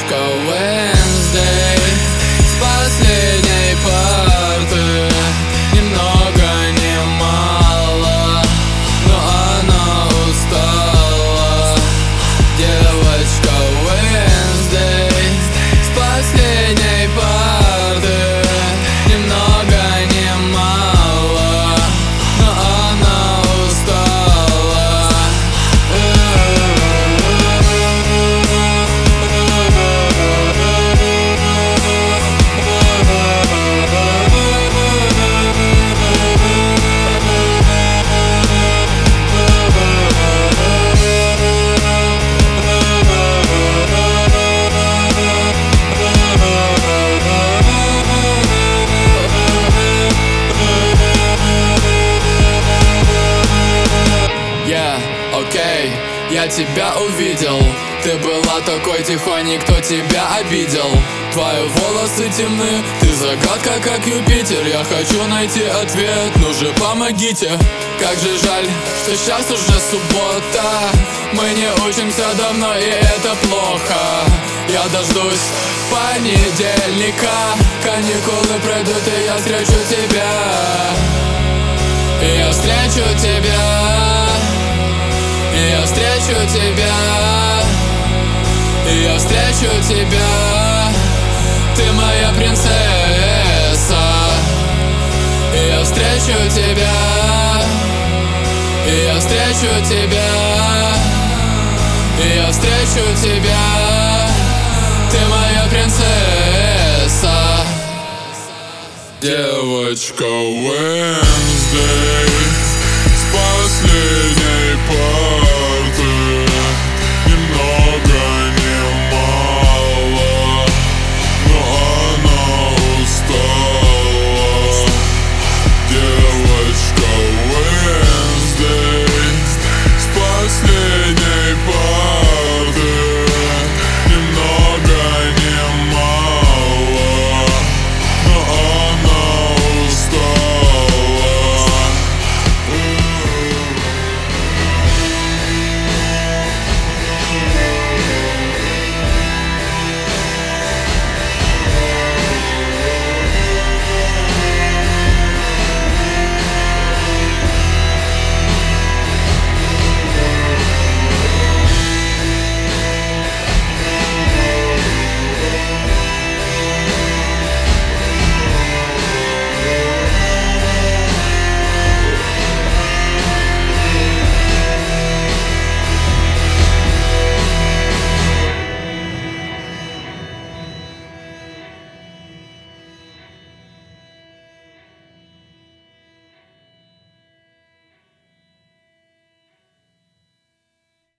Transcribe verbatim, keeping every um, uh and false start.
Девочка Wednesday с последней парты, ни много ни мало, но она устала. Девочка Wednesday с последней парты, ни много ни мало, но она устала. Окей, okay, я тебя увидел. Ты была такой тихой, никто тебя обидел. Твои волосы темны, ты загадка, как Юпитер. Я хочу найти ответ, ну же помогите. Как же жаль, что сейчас уже суббота. Мы не учимся давно, и это плохо. Я дождусь понедельника. Каникулы пройдут, и я встречу тебя. И я встречу тебя. И я встречу тебя, и я встречу тебя. Ты моя принцесса. И я встречу тебя, и я встречу тебя, и я встречу тебя. Ты моя принцесса. Девочка Wednesday с последней парты.